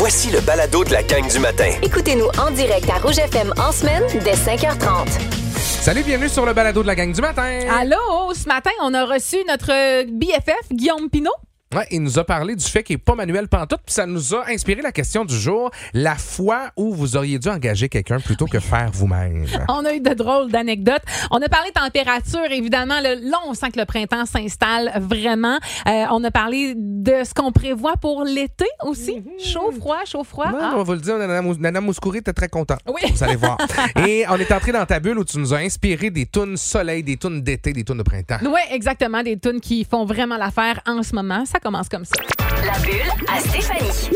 Voici le balado de la gang du matin. Écoutez-nous en direct à Rouge FM en semaine dès 5h30. Salut, bienvenue sur le balado de la gang du matin. Allô, ce matin, on a reçu notre BFF, Guillaume Pinault. Ouais, il nous a parlé du fait qu'il n'est pas Manuel pantoute, puis ça nous a inspiré la question du jour. La fois où vous auriez dû engager quelqu'un plutôt que faire vous-même. On a eu de drôles d'anecdotes. On a parlé température, évidemment. Là, on sent que le printemps s'installe vraiment. On a parlé de ce qu'on prévoit pour l'été aussi. Chaud, froid, chaud, froid. Ouais, on va le dire, Nana Mouskouri était très contente. Oui. Vous allez voir. Et on est entré dans ta bulle où tu nous as inspiré des tunes soleil, des tunes d'été, des tunes de printemps. Oui, exactement. Des tunes qui font vraiment l'affaire en ce moment. Ça commence comme ça. La bulle à Stéphanie.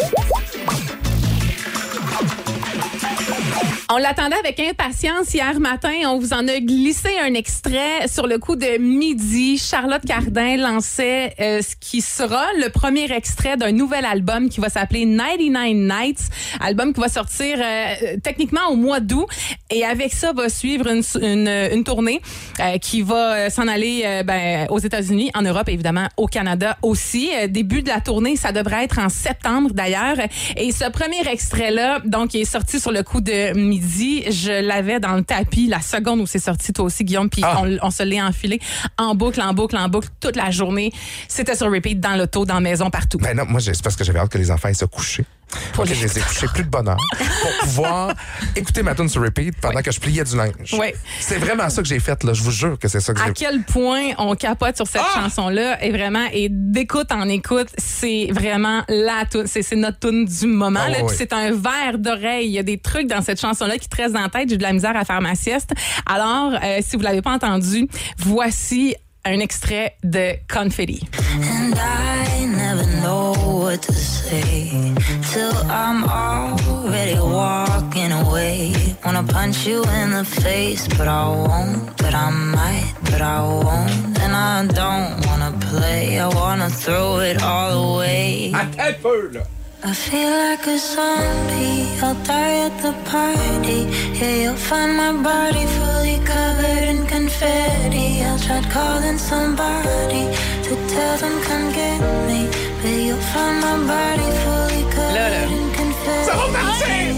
On l'attendait avec impatience hier matin. On vous en a glissé un extrait sur le coup de midi. Charlotte Cardin lançait ce qui sera le premier extrait d'un nouvel album qui va s'appeler 99 Nights. Album qui va sortir techniquement au mois d'août. Et avec ça va suivre une tournée qui va s'en aller aux États-Unis, en Europe, évidemment, au Canada aussi. Début de la tournée, ça devrait être en septembre d'ailleurs. Et ce premier extrait-là, donc, il est sorti sur le coup de midi. Je l'avais dans le tapis la seconde où c'est sorti, toi aussi, Guillaume, puis on se l'est enfilé en boucle toute la journée. C'était sur repeat dans l'auto, dans la maison, partout. Ben non, moi, c'est parce que j'avais hâte que les enfants aient se coucher. Moi, je les ai couchés plus de bonne heure pour pouvoir écouter ma tune sur repeat pendant que je pliais du linge. Oui. C'est vraiment ça que j'ai fait, là. Je vous jure que c'est ça que j'ai fait. À quel point on capote sur cette chanson-là et d'écoute en écoute, c'est vraiment la tune, c'est notre tune du moment. Là, puis c'est un verre d'oreille. Il y a des trucs dans cette chanson-là qui te restent dans la tête. J'ai de la misère à faire ma sieste. Alors, si vous l'avez pas entendu, voici un extrait de Confetti. And I never know what to say till I'm already walking away. Wanna punch you in the face, but I won't. But I might, but I won't. And I don't wanna play. I wanna throw it all away. À peu, là. I feel like a zombie, I'll die at the party. Yeah, you'll find my body fully covered in confetti. I'll try calling somebody to tell them come get me. But you'll find my body fully covered in confetti. Ça va partir!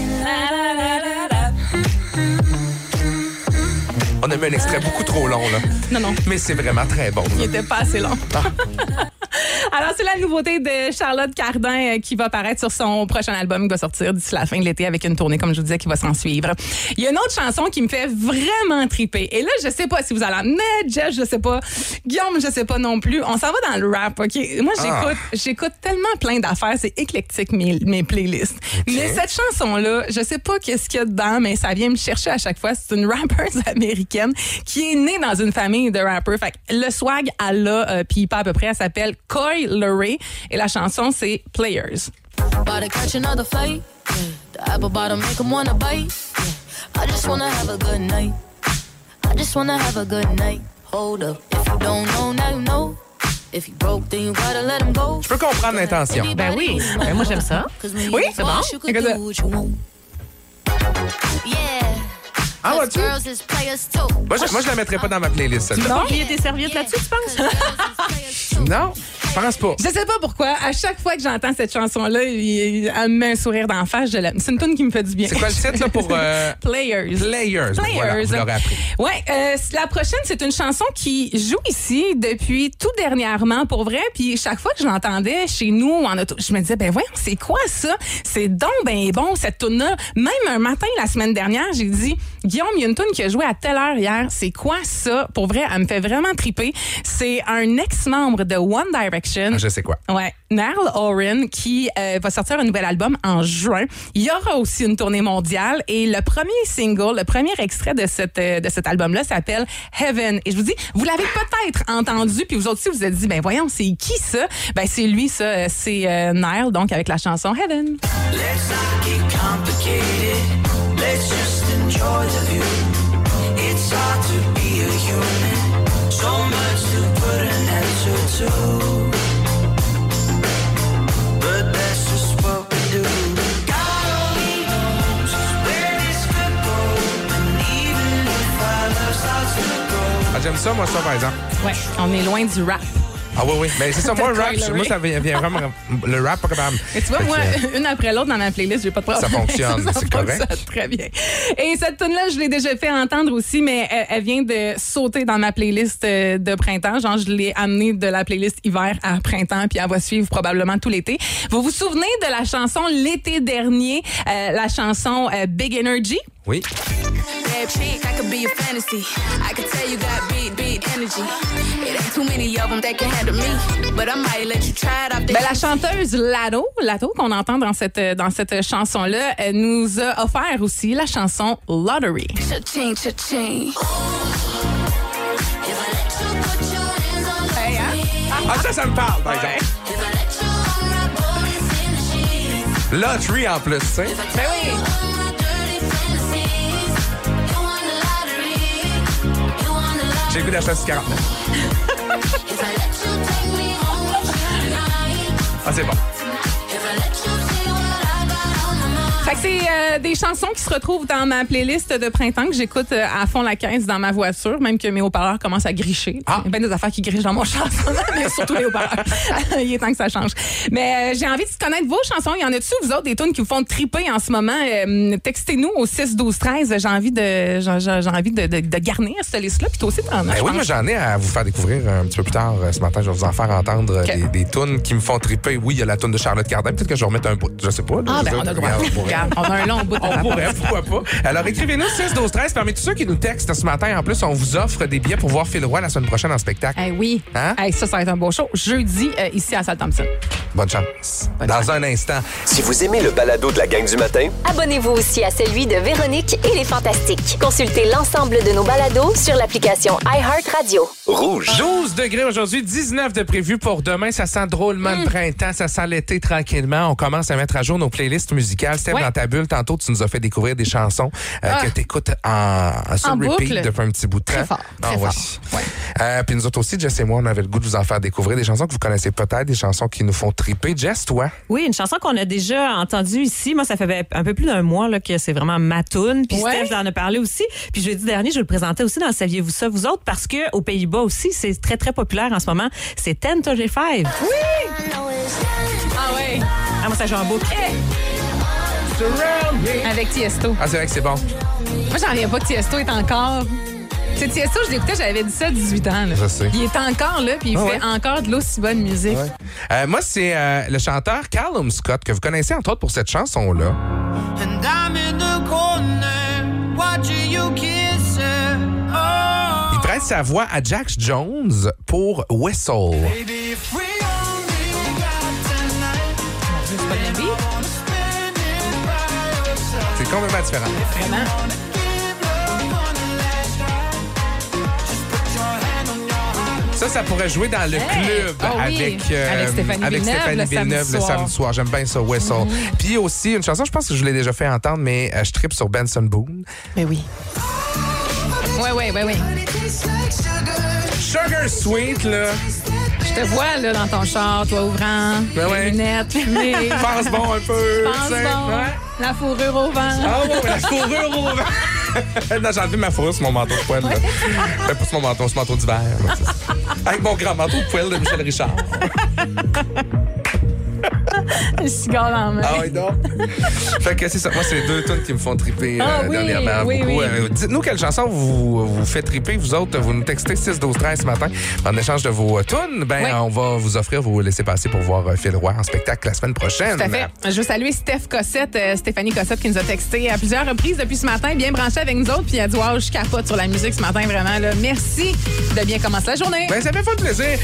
On a mis un extrait beaucoup trop long, là. Non. Mais c'est vraiment très bon. Il était pas assez long. Alors, c'est la nouveauté de Charlotte Cardin qui va apparaître sur son prochain album qui va sortir d'ici la fin de l'été avec une tournée, comme je vous disais, qui va s'en suivre. Il y a une autre chanson qui me fait vraiment triper. Et là, je sais pas si vous allez en mettre, Jeff, je sais pas. Guillaume, je sais pas non plus. On s'en va dans le rap, OK? Moi, j'écoute tellement plein d'affaires. C'est éclectique, mes playlists. Okay. Mais cette chanson-là, je sais pas qu'est-ce qu'il y a dedans, mais ça vient me chercher à chaque fois. C'est une rappeuse américaine qui est née dans une famille de rappers. Fait que le swag, elle l'a, puis pas à peu près, elle s'appelle Coi Leray et la chanson c'est Players. About to catch another flight. The apple bottom make 'em wanna bite. I just wanna have a good night. I just wanna have a good night. Hold up. If you don't know, now you know. If you broke, then you gotta let him go. Je peux comprendre l'intention. Ben oui. Ben moi j'aime ça. Oui, c'est bon. Yeah. Ah, vas-tu? Moi, je la mettrais pas dans ma playlist, celle-là. Tu vas pas plier tes serviettes là-dessus, tu penses? Non, je pense pas. Je sais pas pourquoi. À chaque fois que j'entends cette chanson-là, elle me met un sourire d'en face. Je l'aime. C'est une tune qui me fait du bien. C'est quoi le titre là, pour... Players. Voilà, vous l'aurez appris. Ouais, la prochaine, c'est une chanson qui joue ici depuis tout dernièrement, pour vrai. Puis chaque fois que je l'entendais chez nous en auto, je me disais, ben voyons, c'est quoi ça? C'est donc ben bon, cette tune-là. Même un matin, la semaine dernière, j'ai dit... Guillaume, il y a une tune qui a joué à telle heure hier. C'est quoi ça? Pour vrai, elle me fait vraiment triper. C'est un ex-membre de One Direction. Je sais quoi. Ouais. Niall Horan qui va sortir un nouvel album en juin. Il y aura aussi une tournée mondiale et le premier single, le premier extrait de cet album-là s'appelle Heaven. Et je vous dis, vous l'avez peut-être entendu puis vous aussi vous êtes dit, ben voyons, c'est qui ça? Ben c'est lui, ça. C'est Niall, donc avec la chanson Heaven. Let's not get complicated. Let's just enjoy the view. It's hard to be a human. So much to put an answer to. But that's just what we do. God only knows where this could go. And even if our love starts to grow. Ah, j'aime ça, moi, ça, par exemple. Ouais, on est loin du rap. Ah oui. Mais c'est ça, moi, le rap, moi, ça vient vraiment. Le rap, pas capable. Et tu vois, moi, une après l'autre dans ma playlist, j'ai pas de problème. Ça fonctionne, c'est correct. Ça, très bien. Et cette tune-là, je l'ai déjà fait entendre aussi, mais elle vient de sauter dans ma playlist de printemps. Genre, je l'ai amenée de la playlist hiver à printemps, puis elle va suivre probablement tout l'été. Vous vous souvenez de la chanson l'été dernier, la chanson Big Energy? Oui. La chanteuse Latto qu'on entend dans cette chanson-là, nous a offert aussi la chanson Lottery. Hey, hein? Ah, ça me parle, par exemple. Lottery en plus, tu sais. Ben oui. J'ai le goût d'acheter 49. Ah, c'est bon. Fait que c'est des chansons qui se retrouvent dans ma playlist de printemps que j'écoute à fond la caisse dans ma voiture, même que mes haut-parleurs commencent à gricher. Il y a bien des affaires qui grichent dans mon chanson, mais surtout les haut-parleurs. Il est temps que ça change. Mais j'ai envie de connaître vos chansons. Y en a-tu, vous autres, des tunes qui vous font triper en ce moment? Textez-nous au 6-12-13. J'ai envie de garnir cette liste-là. Puis toi aussi, t'en as. Oui, moi, j'en ai à vous faire découvrir un petit peu plus tard ce matin. Je vais vous en faire entendre des tunes qui me font triper. Oui, il y a la tune de Charlotte Cardin. Peut-être que je vais remettre un bout. Je sais pas. Là, on a le droit. On a un long bout de On pourrait, pourquoi pas. Alors, écrivez-nous 6-12-13. Parmi tous ceux qui nous textent ce matin, en plus, on vous offre des billets pour voir Phil Roy la semaine prochaine en spectacle. Oui. Hein? Ça va être un beau show. Jeudi, ici à Salle Thompson. Bonne chance. Dans un instant. Si vous aimez le balado de la gang du matin, Abonnez-vous aussi à celui de Véronique et les Fantastiques. Consultez l'ensemble de nos balados sur l'application iHeartRadio. rouge. 12 degrés aujourd'hui, 19 de prévu pour demain. Ça sent drôlement le printemps, ça sent l'été tranquillement. On commence à mettre à jour nos playlists musicales. Steph, dans ta bulle, tantôt, tu nous as fait découvrir des chansons que tu écoutes sur repeat boucle. depuis un petit bout de temps. Très fort. Très fort. Ouais. Puis nous autres aussi, Jess et moi, on avait le goût de vous en faire découvrir des chansons que vous connaissez peut-être, des chansons qui nous font triper. Jess, toi? Oui, une chanson qu'on a déjà entendue ici. Moi, ça fait un peu plus d'un mois là, que c'est vraiment ma toune. Puis Steph en a parlé aussi. Puis jeudi dernier, je le présentais aussi dans Saviez-vous ça, vous autres? Parce qu'aux Pays-Bas aussi, c'est très, très populaire en ce moment. C'est 10:35. Oui! Ah oui! Ah, moi, ça joue en boucle. Avec Tiesto. Ah, c'est vrai que c'est bon. Moi, j'en reviens pas que Tiesto est encore... C'est Tiesto, je l'écoutais, j'avais 17-18 ans. Là. Je sais. Il est encore là, puis il fait encore de l'aussi bonne musique. Ouais. Moi, c'est le chanteur Callum Scott, que vous connaissez entre autres pour cette chanson-là. And I'm in the corner, watching you kiss her. Oh. Il prête sa voix à Jack Jones pour Whistle. Baby, if we only got tonight, C'est pas le même beat? wanna spend it by your side. C'est complètement différent. Vraiment? Ça pourrait jouer dans le club avec Stéphanie Villeneuve le samedi soir. J'aime bien ça, Whistle. Puis aussi, une chanson, je pense que je vous l'ai déjà fait entendre, mais je trippe sur Benson Boone. Mais oui. Oui. Sugar Sweet, là. Je te vois là, dans ton char, toi ouvrant, les lunettes, mais... Pense bon un peu. Pense bon. Ouais. La fourrure au vent. Ah oui, la fourrure au vent. Non, j'ai enlevé ma fourrure sur mon manteau de poêle. Pas sur mon manteau, sur mon manteau d'hiver. Là, avec mon grand manteau de poêle de Michel Richard. Le cigare dans la main. Ah oui, donc. Fait que c'est ça. Moi, c'est les deux tunes qui me font triper dernièrement. Oui. Dites-nous quelle chanson vous fait triper, vous autres. Vous nous textez 6-12-13 ce matin. En échange de vos tunes, on va vous offrir, vous laisser passer pour voir Phil Roy en spectacle la semaine prochaine. Tout à fait. Je veux saluer Stéphanie Cossette qui nous a texté à plusieurs reprises depuis ce matin, bien branchée avec nous autres. Puis elle a dit wow, je capote sur la musique ce matin, vraiment. Là. Merci de bien commencer la journée. Ça fait fort plaisir.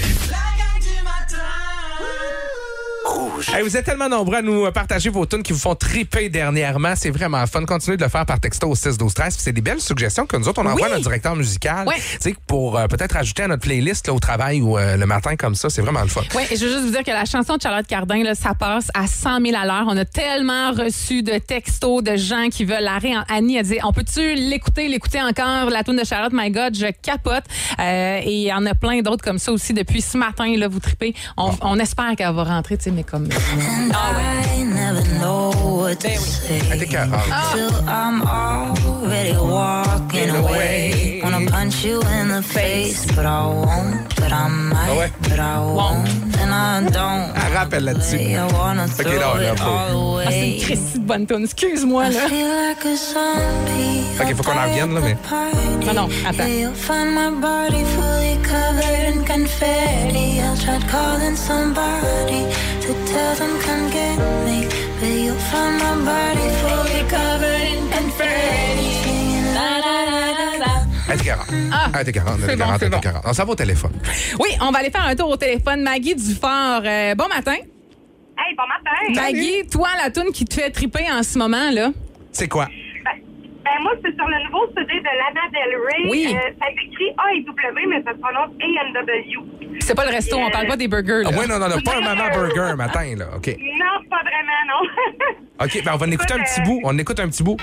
Hey, vous êtes tellement nombreux à nous partager vos tunes qui vous font triper dernièrement. C'est vraiment fun. Continuez de le faire par texto au 6-12-13. C'est des belles suggestions que nous autres, on envoie à notre directeur musical pour peut-être ajouter à notre playlist là, au travail ou le matin comme ça. C'est vraiment le fun. Oui, et je veux juste vous dire que la chanson de Charlotte Cardin, là, ça passe à 100 000 à l'heure. On a tellement reçu de textos de gens qui veulent la Annie a dit, on peut-tu l'écouter encore, la tune de Charlotte? My God, je capote. Et il y en a plein d'autres comme ça aussi depuis ce matin. Là, vous tripez. On espère qu'elle va rentrer, tu sais, mais comme... I never know what to say. Till I'm already walking away. Wanna punch you in the face, but I won't. But I might, but I won't. And I don't. Elle rappelle là-dessus. Ok, là, c'est une Christy de bonne toune. Excuse-moi, là. Ok, faut qu'on en revienne, là, mais... Non, attends. You'll find my body fully covered in confetti. I tried calling somebody to tell them come get me, but you'll find my body fully covered in confetti. Singing la la la la. Elle était 40. On s'en va au téléphone. Oui, on va aller faire un tour au téléphone. Maggie Dufort, bon matin. Hey, bon matin. Maggie, toi, la toune qui te fait triper en ce moment, là. C'est quoi? Ben, moi, c'est sur le nouveau CD de Lana Del Rey. Oui. Ça s'écrit A&W, mais ça se prononce A&W. C'est pas le resto, on parle pas des burgers, là. Ah, oui, non, pas un maman burger matin, là. OK. Non, pas vraiment, non. OK, ben on va en écouter un petit bout. On écoute un petit bout.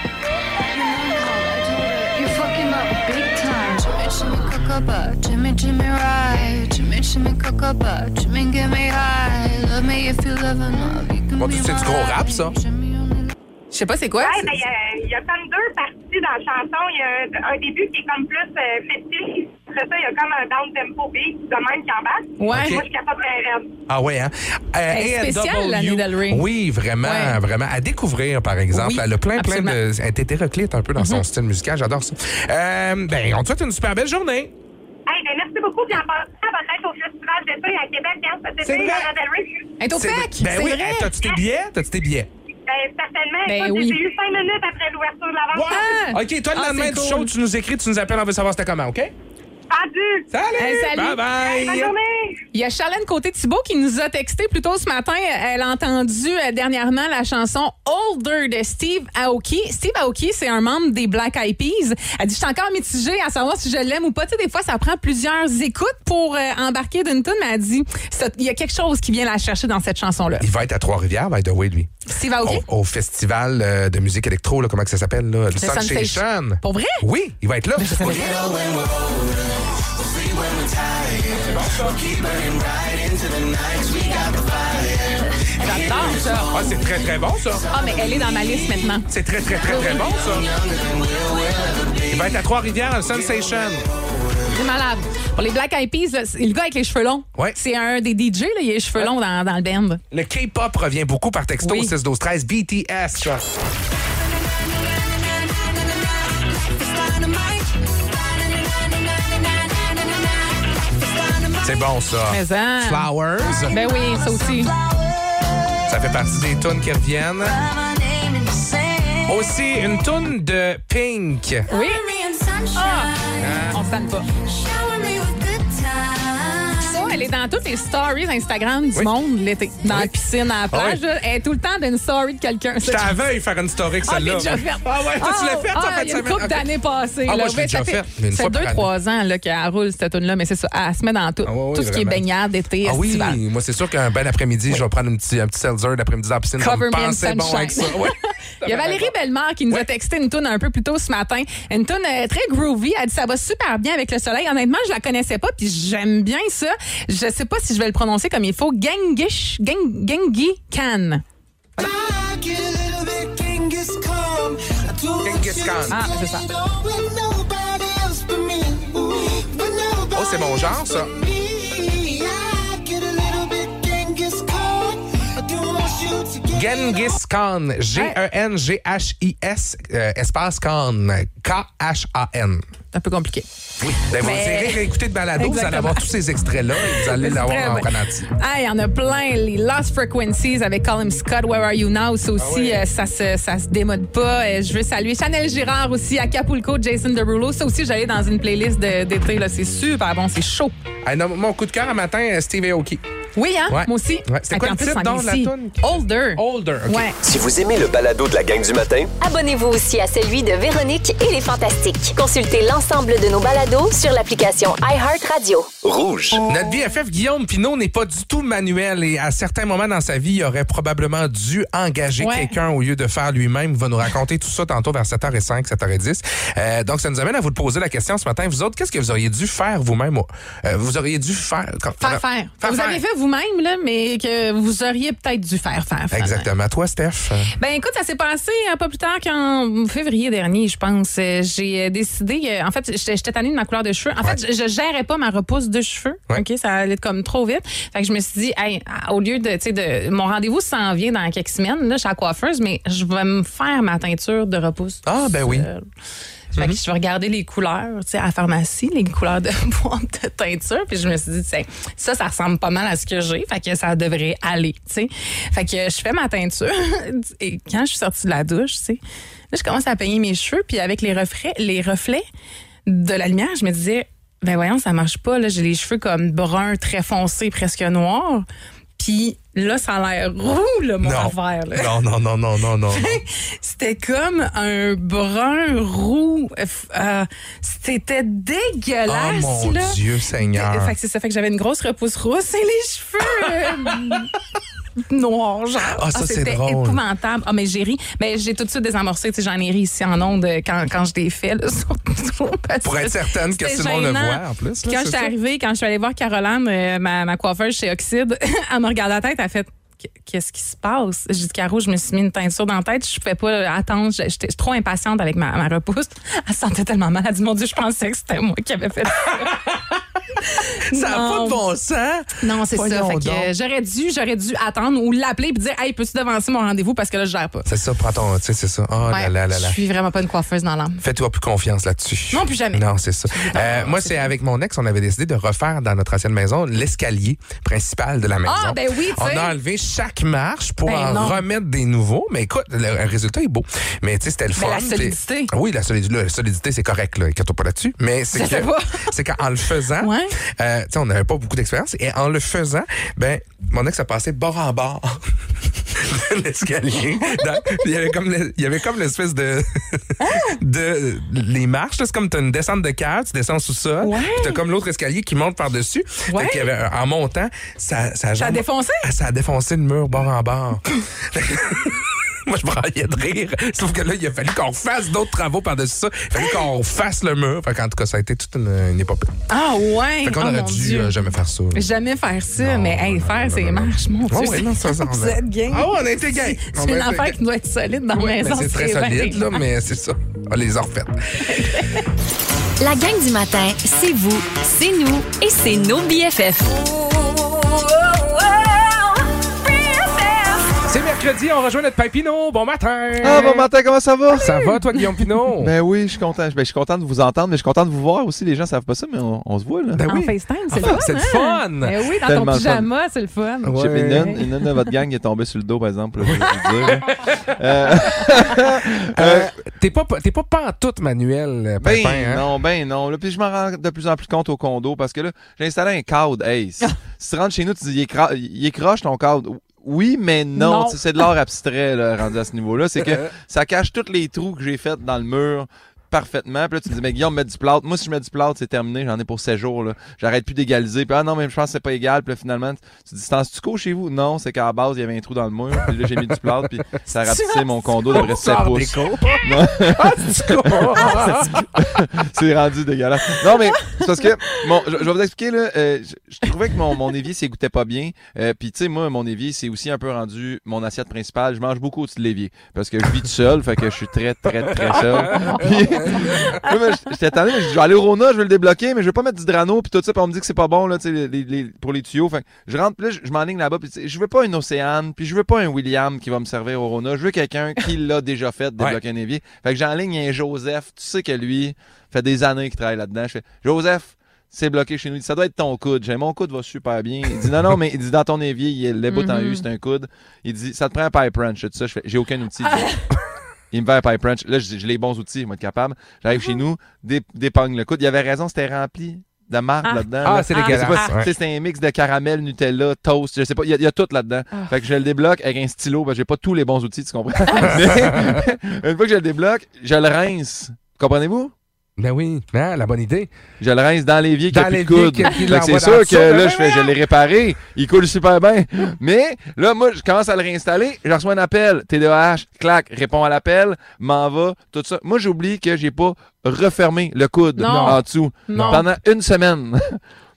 Jimmy, Jimmy, ride. Jimmy, cocoba. Jimmy, get me high. Love me if you love me. Bon, c'est du gros rap, ça. Je sais pas c'est quoi. Ouais, ben, il y a comme deux parties dans la chanson. Il y a un début qui est comme plus festif. Après ça, il y a comme un down-tempo beat de même qui embarque. Ouais. Moi, je capable très raide. Ah ouais, hein? Spécial, Lana Del Rey. Oui, vraiment, vraiment. À découvrir, par exemple. Oui, elle a plein absolument. de... Elle est hétéroclite un peu dans son style musical. J'adore ça. Ben, on te souhaite une super belle journée. Hey, ben, merci beaucoup. Puis en passant, peut-être au Festival d'été à Québec, hein, cet C'est été, vrai. Lana Del Rey. Elle est au FEC, Ben c'est oui, vrai. t'as-tu tes billets? Certainement. Ben Écoute, oui. j'ai eu 5 minutes après l'ouverture de la vente. Ah! OK, toi, le lendemain c'est du cool. show, tu nous écris, tu nous appelles, on veut savoir c'était comment, OK? Vendu. Salut! Hey, salut. Bye-bye! Bonne journée. Il y a Charlène Côté-Thibault qui nous a texté plus tôt ce matin. Elle a entendu dernièrement la chanson Older de Steve Aoki. Steve Aoki, c'est un membre des Black Eyed Peas. Elle dit, je suis encore mitigée à savoir si je l'aime ou pas. Tu sais, des fois, ça prend plusieurs écoutes pour embarquer d'une tune, mais elle dit, il y a quelque chose qui vient la chercher dans cette chanson-là. Il va être à Trois-Rivières, by the way, lui. Steve Aoki? Au festival de musique électro, là, comment que ça s'appelle? Là? Le Sunstation. Pour vrai? Oui, il va être là. J'adore ça. Ah, c'est très, très bon, ça. Ah, mais elle est dans ma liste maintenant. C'est très, très, très, très bon, ça. Il va être à Trois-Rivières, le Sensation. C'est malade. Pour les Black Eyed Peas, là, c'est le gars avec les cheveux longs. Ouais. C'est un des DJ, là, il a les cheveux longs dans le band. Le K-pop revient beaucoup par texto Oui. 6-12-13. BTS, ça. C'est bon, ça. Mais ça. Flowers. Ben oui, ça aussi. Ça fait partie des tunes qui reviennent. Aussi, une tune de Pink. Oui. On se tanne pas. Ça, elle est dans toutes les stories Instagram du monde l'été. Dans la piscine, à la plage. Ah oui. Elle est tout le temps d'une story de quelqu'un. J'étais à veille faire une story avec celle-là. Ah, j'ai déjà fait. Ah ouais, toi, tu l'as fait, ça fait il y a une couple d'années passées. Ah, là. moi, je l'ai déjà fait, mais une Ça fois fait par 2-3 ans là, qu'elle roule cette tune-là, mais c'est ça. Elle se met dans tout. Ah ouais, tout ce qui est vraiment. baignade d'été, Ah oui, estival. moi, c'est sûr qu'un ben après-midi, je vais prendre un petit seltzer d'après-midi dans la piscine. Cover Ça me in pensait bon sunshine. avec ça. Ouais. Il y a Valérie Bellemare qui nous a texté une toune un peu plus tôt ce matin. Une toune très groovy. Elle dit ça va super bien avec le soleil. Honnêtement, je la connaissais pas puis j'aime bien ça. Je sais pas si je vais le prononcer comme il faut. Genghis Khan. Genghis Khan. Ah, c'est ça. Oh, c'est mon genre, ça. Genghis Khan. Genghis, espace Khan. K-H-A-N. Un peu compliqué. Oui. Ben, vous irez réécouter de balado, vous allez avoir tous ces extraits-là et vous allez l'avoir en ralenti. Ah, il y en a plein. Les Lost Frequencies avec Colin Scott, Where Are You Now? Ça aussi, ça se démode pas. Je veux saluer Chanel Girard aussi, Acapulco, Jason Derulo. Ça aussi, j'allais dans une playlist d'été. Là. C'est super bon, c'est chaud. Ah, non, mon coup de cœur un matin, Steve Aoki. Oui, hein? Ouais. Moi aussi. Ouais. C'était quoi le titre donc de la toune? Older. Older, OK. Ouais. Si vous aimez le balado de la gang du matin, Abonnez-vous aussi à celui de Véronique et les Fantastiques. Consultez l'ensemble de nos balados sur l'application iHeartRadio. rouge. Notre BFF Guillaume Pinault n'est pas du tout manuel et à certains moments dans sa vie, il aurait probablement dû engager quelqu'un au lieu de faire lui-même. Il va nous raconter tout ça tantôt vers 7h05, 7h10. Donc, ça nous amène à vous poser la question ce matin. Vous autres, qu'est-ce que vous auriez dû faire vous-même? Vous auriez dû faire... Faire. Vous avez fait vous-même vous-même, là, mais que vous auriez peut-être dû faire. Exactement. Toi, Steph? Ben écoute, ça s'est passé pas plus tard qu'en février dernier, je pense. J'ai décidé, en fait, j'étais tannée de ma couleur de cheveux. En fait, je gérais pas ma repousse de cheveux. OK, ça allait comme trop vite. Fait que je me suis dit, hey, au lieu de mon rendez-vous s'en vient dans quelques semaines, là, chez la coiffeuse, mais je vais me faire ma teinture de repousse. Ah, ben oui. Fait que je vais regarder les couleurs, à la pharmacie, les couleurs de boîte de teinture. Puis je me suis dit, ça ressemble pas mal à ce que j'ai. Fait que ça devrait aller, Fait que je fais ma teinture. Et quand je suis sortie de la douche, là, je commence à peigner mes cheveux. Puis avec les reflets de la lumière, je me disais, ben voyons, ça marche pas. Là, j'ai les cheveux comme bruns, très foncés, presque noirs. Puis là, ça a l'air roux, là, mon affaire. Là. Non. C'était comme un brun roux. C'était dégueulasse. Oh mon Dieu Seigneur. Fait que c'est ça. Fait que j'avais une grosse repousse rousse et les cheveux noirs, genre. Ah, ça, c'est c'était drôle. épouvantable. Ah, mais j'ai ri. Mais j'ai tout de suite désamorcé. J'en ai ri ici en ondes quand je l'ai fait. Là, pour être certaine que tout le monde le voit, en plus. Là, quand je suis arrivée, quand je suis allée voir Caroline, ma coiffeuse chez Oxyde, elle me regarde la tête, elle a fait... Qu'est-ce qui se passe? J'ai dit, Caro, je me suis mis une teinture dans la tête. Je ne pouvais pas attendre. J'étais trop impatiente avec ma repousse. Elle se sentait tellement mal. Elle a dit, mon Dieu, je pensais que c'était moi qui avais fait ça. Ça n'a pas de bon sens. Non, c'est ça. Fait que j'aurais dû attendre ou l'appeler et dire, hey, peux-tu devancer mon rendez-vous parce que là, je gère pas. C'est ça, prends ton. Tu sais, c'est ça. Oh là. Je suis vraiment pas une coiffeuse dans l'âme. Fais-toi plus confiance là-dessus. Non, plus jamais. Non, c'est ça. Moi, c'est avec mon ex, on avait décidé de refaire dans notre ancienne maison l'escalier principal de la maison. Ah, ben oui, tu sais. On a enlevé chaque marche pour remettre des nouveaux. Mais écoute, le résultat est beau. Mais tu sais, c'était le fun. La solidité. Oui, la solidité, c'est correct, là. Inquiète-toi pas là-dessus. Mais c'est qu'en le faisant, tu sais, on n'avait pas beaucoup d'expérience. Et en le faisant, ben, mon ex a passé bord en bord de l'escalier. Il y avait comme l'espèce de les marches. C'est comme tu as une descente de cave, tu descends sous ça. Puis tu as comme l'autre escalier qui monte par-dessus. Fait qu'il y avait, en montant, ça a défoncé? Ça a défoncé le mur bord en bord. Moi, je braillais de rire. Sauf que là, il a fallu qu'on fasse d'autres travaux par-dessus ça. Il a fallu qu'on fasse le mur. Fait qu'en tout cas, ça a été toute une épopée. Ah ouais! Fait qu'on aurait dû jamais faire ça. Jamais faire ça, mais faire ces marches, mon Dieu. Vous êtes game. Ah ouais, on a été game. C'est une affaire qui doit être solide dans la maison. C'est très solide, là, mais c'est ça. On les a refaites. La gang du matin, c'est vous, c'est nous et c'est nos BFF. C'est mercredi, on rejoint notre Pépino. Bon matin! Ah, bon matin, comment ça va? Ça va, toi, Guillaume Pinot? Ben oui, je suis content. Je suis content de vous entendre, mais je suis content de vous voir aussi. Les gens savent pas ça, mais on se voit, là. Ben oui. En FaceTime, c'est le fun. C'est le fun! Ben oui, dans ton pyjama, c'est le fun. Je sais, mais une de votre gang est tombée sur le dos, par exemple. Là, je T'es pas pantoute manuel, Pépin, hein? Non. Là, puis je m'en rends de plus en plus compte au condo parce que là, j'ai installé un cadre Ace. Si tu rentres chez nous, tu dis, il est croche ton cadre. Oui, mais non. C'est de l'art abstrait, là, rendu à ce niveau-là. C'est que ça cache tous les trous que j'ai faits dans le mur parfaitement. Puis là, tu me dis, mais Guillaume, mets du plâtre. Moi, si je mets du plâtre, c'est terminé. J'en ai pour 7 jours. Là. J'arrête plus d'égaliser. Puis non, mais je pense que c'est pas égal. Puis là, finalement, tu distances-tu co chez vous? Non, c'est qu'à la base, il y avait un trou dans le mur. Puis là, j'ai mis du plâtre. Puis ça rapetissait mon condo de près 7 pouces. C'est rendu dégueulasse. Non, mais c'est parce que, je vais vous expliquer, là. Je trouvais que mon évier s'égouttait pas bien. Puis, tu sais, moi, mon évier, c'est aussi un peu rendu mon assiette principale. Je mange beaucoup au-dessus de l'évier. Parce que je vis tout seul. Fait que je suis très, très, très seul. Puis, j'étais tanné, mais je vais aller au Rona, je vais le débloquer, mais je vais pas mettre du Drano puis tout ça, puis on me dit que c'est pas bon là, pour les tuyaux. Fait que je rentre, puis là, je m'enligne là-bas, puis je veux pas une Océane, puis je veux pas un William qui va me servir au Rona, je veux quelqu'un qui l'a déjà fait, débloquer un évier. Fait que j'enligne un Joseph, tu sais que lui, fait des années qu'il travaille là-dedans. Je fais, Joseph, c'est bloqué chez nous. Il dit, ça doit être ton coude. J'ai mon coude va super bien. Il dit, non, mais il dit, dans ton évier, les bouts en U, c'est un coude. Il dit, ça te prend un pipe wrench, tout ça. Je fais, j'ai aucun outil. Il me fait un pipe wrench. Là, j'ai les bons outils, il va être capable. J'arrive chez nous, dépogne le coude. Il avait raison, c'était rempli de marde là-dedans. Ah, c'est dégueulasse. C'est un mix de caramel, Nutella, toast, je sais pas. Il y a tout là-dedans. Fait que je le débloque avec un stylo. Ben, j'ai pas tous les bons outils, tu comprends? Mais, une fois que je le débloque, je le rince. Comprenez-vous? Ben oui, la bonne idée. Je le rince dans l'évier qui a plus de coude. C'est sûr que là, je l'ai réparé. Il coule super bien. Mais là, moi, je commence à le réinstaller. Je reçois un appel. TDAH, clac, réponds à l'appel, m'en va, tout ça. Moi, j'oublie que j'ai pas refermé le coude en dessous pendant une semaine.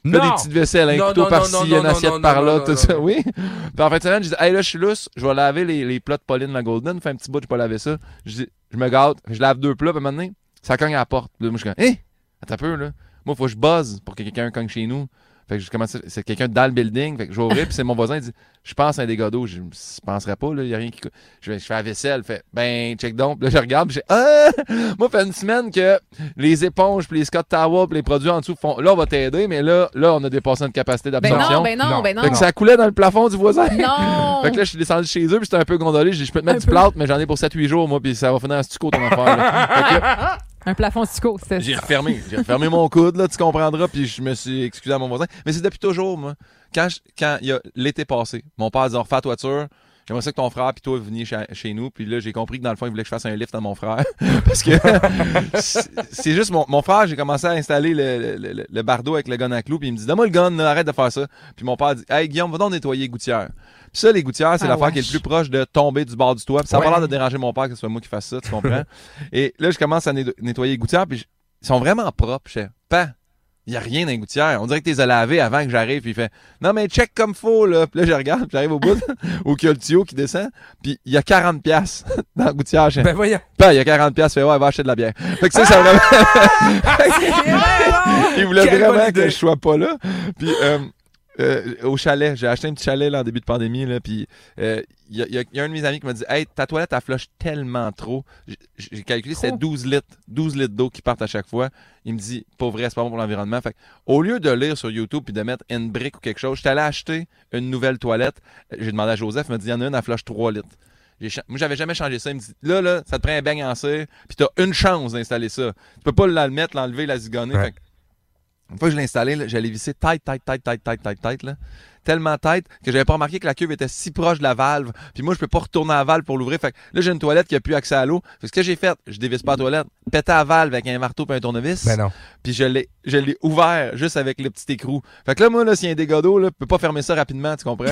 Là, des petites vaisselles, un couteau par-ci, une assiette par-là, tout ça. Oui. Puis en fin de semaine, je dis, hey, là, je suis lousse, je vais laver les plats de Pauline la Golden. Fait un petit bout, je peux pas laver ça. Je dis, je me gâte, je lave 2 plats, puis maintenant, ça cogne à la porte. Là, moi, je suis comme, hé, attends un peu, là. Moi, il faut que je buzz pour que quelqu'un cogne chez nous. Fait que je commence, c'est quelqu'un dans le building. Fait que je vais ouvrir, puis c'est mon voisin, il dit, je pense à un dégât d'eau. Je penserais pas, là, il y a rien qui. Je fais la vaisselle, fait, ben, check donc. Puis là, je regarde, puis moi, fait une semaine que les éponges, puis les Scott Towel, puis les produits en dessous font, là, on va t'aider, mais là, on a dépassé notre capacité d'absorption. Ben non. Fait que ça coulait dans le plafond du voisin. Non! Fait que là, je suis descendu chez eux, puis c'était un peu gondolé. Je dis, je peux te mettre du plâtre, mais j'en ai pour 7-8 jours, moi, puis ça va finir en stucco, ton affaire, là. Un plafond stucco, c'était ça. J'ai refermé mon coude, là, tu comprendras, puis je me suis excusé à mon voisin. Mais c'est depuis toujours, moi. Quand il y a l'été passé, mon père disait, on refait la toiture, j'aimerais ça que ton frère puis toi veniez chez nous, puis là, j'ai compris que dans le fond, il voulait que je fasse un lift à mon frère. Parce que c'est juste mon frère, j'ai commencé à installer le bardeau avec le gun à clous, puis il me dit, donne-moi le gun, là, arrête de faire ça. Puis mon père dit, hey, Guillaume, va donc nettoyer les gouttières. Puis ça, les gouttières, c'est l'affaire qui est le plus proche de tomber du bord du toit. Puis ça n'a pas l'air de déranger mon père que ce soit moi qui fasse ça, tu comprends? Et là, je commence à nettoyer les gouttières, puis ils sont vraiment propres. Je fais, il n'y a rien dans les gouttières. On dirait que tu les as lavées avant que j'arrive. Puis il fait, non, mais check comme faut, là. Puis là, je regarde, puis j'arrive au bout, où il y a le tuyau qui descend. Puis il y a 40$ dans la gouttière. Ben voyons. Il y a 40$. Fait, ouais, va acheter de la bière. Fait que ça vraiment. Il voulait vraiment que je sois pas là. Puis, au chalet, j'ai acheté un petit chalet là, en début de pandémie, là, puis il y a un de mes amis qui m'a dit, hey, ta toilette, elle flush tellement trop. J'ai calculé, c'était 12 litres d'eau qui partent à chaque fois. Il me dit, pas vrai, c'est pas bon pour l'environnement. Fait au lieu de lire sur YouTube puis de mettre une brique ou quelque chose, j'étais allé acheter une nouvelle toilette. J'ai demandé à Joseph, il m'a dit, il y en a une, elle flush 3 litres. Moi, j'avais jamais changé ça. Il me dit, là, ça te prend un beigne en cire, puis t'as une chance d'installer ça. Tu peux pas la mettre, l'enlever, la zigonner. Ouais. Fait une fois que je l'ai installé, là, j'allais visser tête, là. Tellement tête que j'avais pas remarqué que la cuve était si proche de la valve. Puis moi, je peux pas retourner à la valve pour l'ouvrir. Fait que là, j'ai une toilette qui a plus accès à l'eau. Fait que ce que j'ai fait, je dévisse pas la toilette, péter la valve avec un marteau et un tournevis. Ben non. Puis je l'ai ouvert juste avec le petit écrou. Fait que là, moi, là, s'il y a un dégât d'eau, là, je peux pas fermer ça rapidement, tu comprends?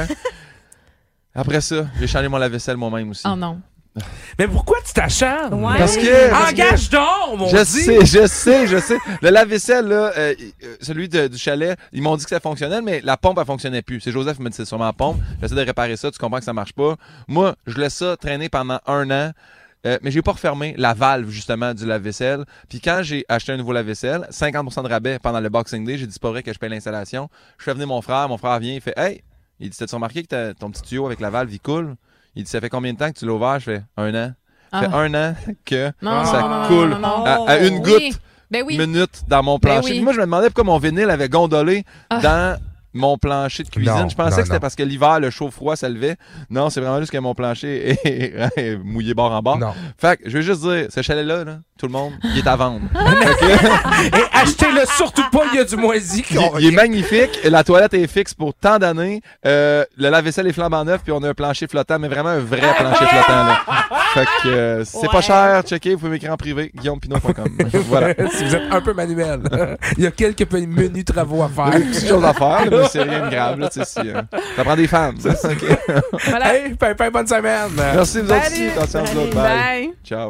Après ça, j'ai changé mon lave-vaisselle moi-même aussi. Oh non. Mais pourquoi tu t'acharnes? Ouais. Parce que Engage donc, mon je sais. Le lave-vaisselle, là, celui du chalet, ils m'ont dit que c'était fonctionnel, mais la pompe, elle fonctionnait plus. C'est Joseph qui m'a dit c'est sûrement la pompe. J'essaie de réparer ça, tu comprends que ça marche pas. Moi, je laisse ça traîner pendant 1 an. Mais j'ai pas refermé la valve, justement, du lave-vaisselle. Puis quand j'ai acheté un nouveau lave-vaisselle, 50% de rabais pendant le Boxing Day, j'ai dit c'est pas vrai que je paye l'installation. Je fais venir mon frère vient, il fait hey, il dit t'as-tu remarqué que ton petit tuyau avec la valve, il coule? Il dit, ça fait combien de temps que tu l'as ouvert? Je fais 1 an. Ça fait 1 an que ça coule à une goutte minute dans mon plancher. Puis moi, je me demandais pourquoi mon vinyle avait gondolé dans mon plancher de cuisine. Non, je pensais que c'était non. parce que l'hiver, le chaud-froid, ça levait. Non, c'est vraiment juste que mon plancher est mouillé bord en bord. Non. Fait que je veux juste dire, ce chalet-là, là, tout le monde, il est à vendre. Et achetez-le surtout pas, il y a du moisi. Il est magnifique. La toilette est fixe pour tant d'années. Le lave-vaisselle est flambant neuf, puis on a un plancher flottant, mais vraiment un vrai plancher flottant. Là. Fait que c'est pas cher. Checkez, vous pouvez m'écrire en privé. GuillaumePinot.com. Voilà. Si vous êtes un peu manuel, il y a quelques menus travaux à faire. Des petites choses à faire, là, mais c'est rien de grave. Là, ça prend des femmes. Ça. Okay. Voilà. Hey, Pimpin, bonne semaine. Merci, vous autres aussi. Attention, vous autres. Bye. Bye. Ciao.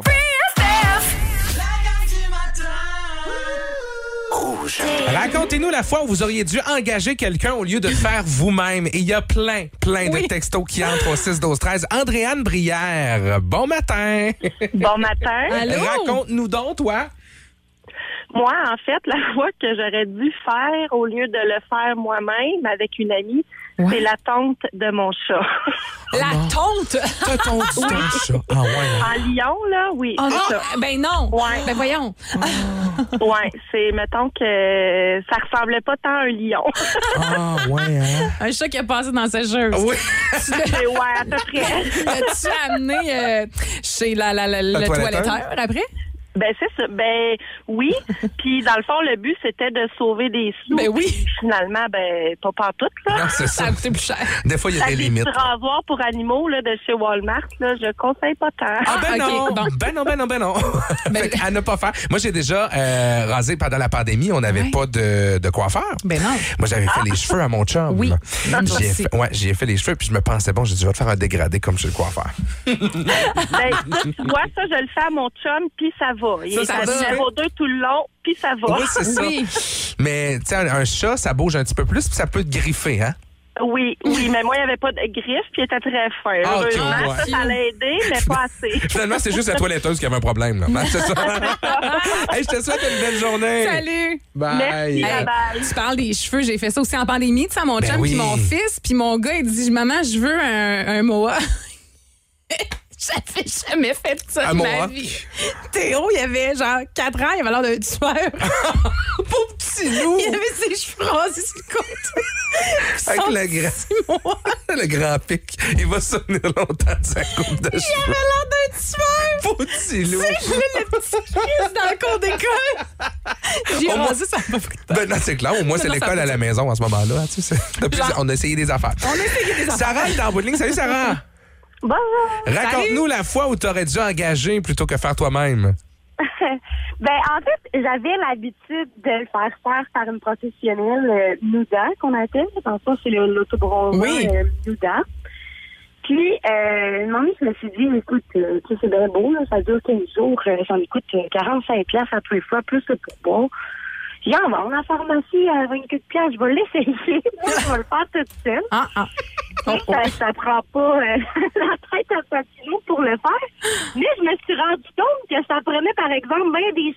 Racontez-nous la fois où vous auriez dû engager quelqu'un au lieu de faire vous-même. Et il y a plein de textos qui entrent au 6-12-13. Andréane Brière, bon matin. Bon matin. Allô? Raconte-nous donc, toi. Moi, en fait, la fois que j'aurais dû faire, au lieu de le faire moi-même avec une amie, c'est la tonte de mon chat. La tonte? T'as ton chat. Ah ouais. En Lyon, là, oui. Oh non, ça. ben non. Ouais. Ben voyons. Ouais, c'est, mettons que ça ressemblait pas tant à un lion. Ah ouais, hein? Un chat qui a passé dans sa sécheuse. Oui. Ouais, à peu près. L'as-tu amené chez le toiletteur après? Ben, c'est ça. Ben, oui. Puis, dans le fond, le but, c'était de sauver des sous. Ben oui. Puis, finalement, ben, pas pantoute, là. Non, c'est Ça ça. a coûté plus cher. Des fois, il y a des limites. Les petits rasoirs pour animaux, là, de chez Walmart, là, je conseille pas tant. Ah ben ok, non, bon. ben non. Fait à ne pas faire. Moi, j'ai déjà rasé pendant la pandémie. On n'avait pas de coiffeur. Ben non. Moi, j'avais fait les cheveux à mon chum. Oui. J'ai fait les cheveux, puis je me pensais, bon, j'ai dit, je vais te faire un dégradé comme chez le coiffeur. Ben, tu vois, ça, je le fais à mon chum, puis ça va. Il Ça est va. à numéro 2 tout le long, puis ça va. Oui, c'est ça. Oui. Mais, tu sais, un chat, ça bouge un petit peu plus puis ça peut te griffer, hein? Oui, mais moi, il n'y avait pas de griffes, puis il était très fin. Ah, OK, Heureusement, ouais. ça l'a aidé, mais pas assez. Finalement, c'est juste la toiletteuse qui avait un problème, là. Hein, c'est ça? Hey, je te souhaite une belle journée. Salut! Bye. Merci, Hey, bye. tu parles des cheveux, j'ai fait ça aussi en pandémie, tu sais, à mon Ben chum oui. puis mon fils, puis mon gars, il dit, maman, je veux un moa. J'avais jamais fait ça Un de ma mohawk? vie. Théo, il avait genre 4 ans, il avait l'air d'un tueur. Pauvre petit loup. Il avait ses cheveux rasés sur le côté. Avec Son le petit le grand pic. Il va se souvenir longtemps de sa coupe de Il cheveux. avait l'air d'un tueur. Pauvre petit loup. C'est le petit Chris dans le cours d'école. J'ai Au moins- rasé, ça m'a pris de temps. Ben non, c'est clair. Au moins, c'est Non, l'école ça à la peut- maison à ce moment-là. Tu sais, Genre- on a essayé des affaires. On a essayé des affaires. Sarah est en bout de ligne. Salut, Sarah. Bonjour. Raconte-nous la fois où tu aurais dû engager plutôt que faire toi-même. Ben, en fait, j'avais l'habitude de le faire par une professionnelle Nuda, qu'on appelle. Dans le fond, c'est l'autobronzant Oui. Nuda. Puis, un moment donné, je me suis dit, écoute, tu sais, c'est bien beau, là, ça dure 15 jours, ça me coûte 45$ à tous les fois, plus que pour boire. J'ai dit, on va en pharmacie à 24$, je vais l'essayer. Moi, je vais le faire toute seule. Ça prend pas la tête à papillon pour le faire. Mais je me suis rendu compte que ça prenait, par exemple, bien des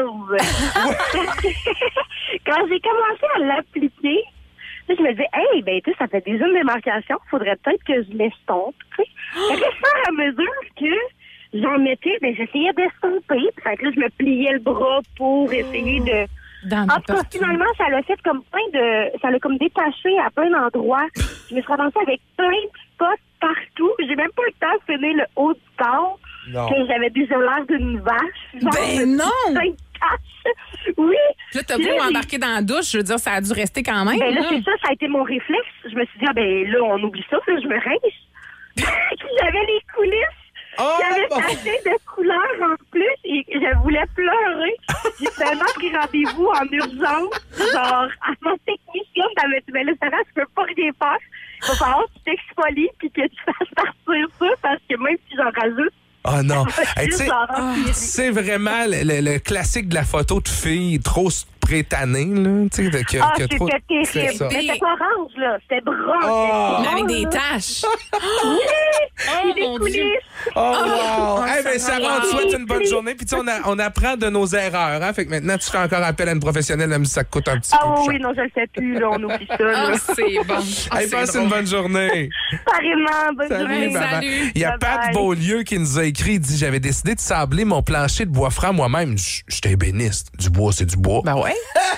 skills. Quand j'ai commencé à l'appliquer, là, je me disais, hey, ben, tu sais, ça fait déjà une démarcation. Faudrait peut-être que je l'estompe, tu sais. Fait que, au fur et à mesure que j'en mettais, ben, j'essayais d'estomper. Puis, fait que là, je me pliais le bras pour essayer de... En tout cas, finalement, ça l'a fait comme ça l'a comme détaché à plein d'endroits. Je me suis ramassée avec plein de spots partout. J'ai même pas eu le temps de finir le haut du corps. Non. Que j'avais déjà l'air d'une vache. Genre, Ben non! plein de taches. Oui! Puis là, t'as Puis beau là, embarquer dans la douche, je veux dire, ça a dû rester quand même. Ben là, là. c'est ça a été mon réflexe. Je me suis dit, ah ben là, on oublie ça, là, je me rince. J'avais les coulisses. Oh, J'avais bon. assez de couleurs en plus et je voulais pleurer. J'ai tellement pris rendez-vous en urgence. Genre, à mon technicien, elle m'a dit, ben là, Sarah, tu peux pas rien faire. Il va falloir que tu t'exfolies puis que tu fasses partir ça parce que même si j'en rajoute, Oh non. Hey, tu juste sais, en empirer. c'est vraiment le classique de la photo de fille trop prétanée, là. Tu sais, que c'était trop. terrible. C'est ça. Mais c'était pas orange, là. C'était brun. Oh. Mais avec des taches. Oui! Oh, Puis des mon Dieu. coulisses. Oh, wow! Eh bien, ça Sarah, on te va. souhaite une bonne journée. Puis, tu sais, on apprend de nos erreurs. Hein? Fait que maintenant, tu fais encore appel à une professionnelle, même si ça coûte un petit peu. Ah plus oui, cher. non, je le sais plus, là. On oublie ça, là. Ah, c'est bon. Ah, Hey, c'est passe drôle. une bonne journée. Pareillement, bonne Salut, journée. maman. Salut. Il y a Pat Bye-bye. Beaulieu qui nous a écrit. Il dit, j'avais décidé de sabler mon plancher de bois franc moi-même. J'étais ébéniste. Du bois, c'est du bois. Ben ouais.